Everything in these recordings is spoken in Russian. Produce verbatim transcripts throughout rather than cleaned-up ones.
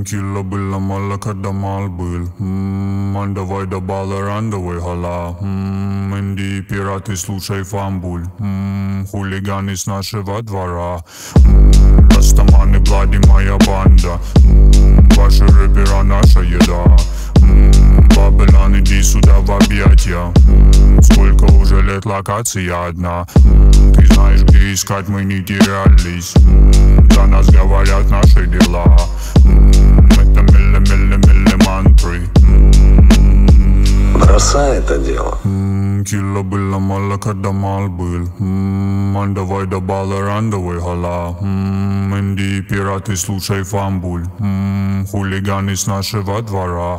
Кило было мало, когда мал был. Ман, давай до бала рандовой гала. Инди пираты, слушай фамбуль. Хулиганы с нашего двора. Растаманы, Блади, моя банда. Ваши рэпера, наша еда. Бабелан, иди сюда в объятия. Сколько уже лет, локация одна. Ты знаешь, где искать, мы не терялись. За нас говорят наши дела. Это милли-милли-милли мантры. Бросай это дело. Кило было мало, когда мал был. Ман, давай до бала рандовой гала. Инди пираты, слушай фамбуль. Хулиганы с нашего двора.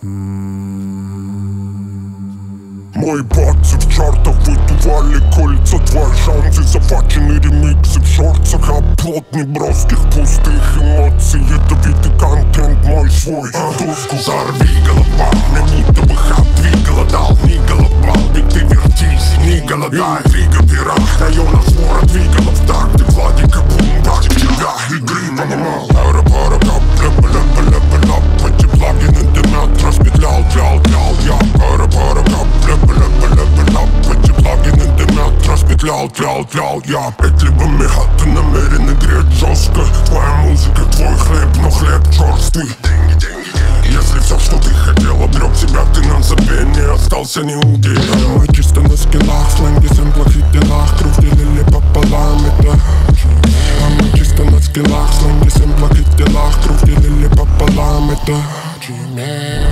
Мои бацы в чартах выдували кольца. Твои шансы, захвачены ремиксы в шорцах. Оплот неброских пустых эмоций. Ядовитый контент мой свой. Доску зарви головами, будто бы хат. Три голодал, ни голодал, ведь ты вертись, не голодай. Интрига пират, района свора двигала в такт. Ты Владика бумбак, тебя игры понимал. Ара-пара, кап-ля-бля-бля-бля-бля. Эти плагины дымят, распетлял, тял, тял, я. Ара-пара, кап-ля-бля-бля-бля-бля. Эти плагины дымят, распетлял, тял, тял, я. Петливо меха, ты намерен играть жестко. Твоя музыка, твой хлеб, но хлеб черствый. Деньги, деньги, деньги. Если все, что ты хотел, обрек себя, ты на забвение остался неудел. Мы чисто на скиллах, сленге, сэмплах и делах. Круг делили пополам, это а мы чисто на скиллах, сленге, сэмплах и делах. Круг делили пополам, это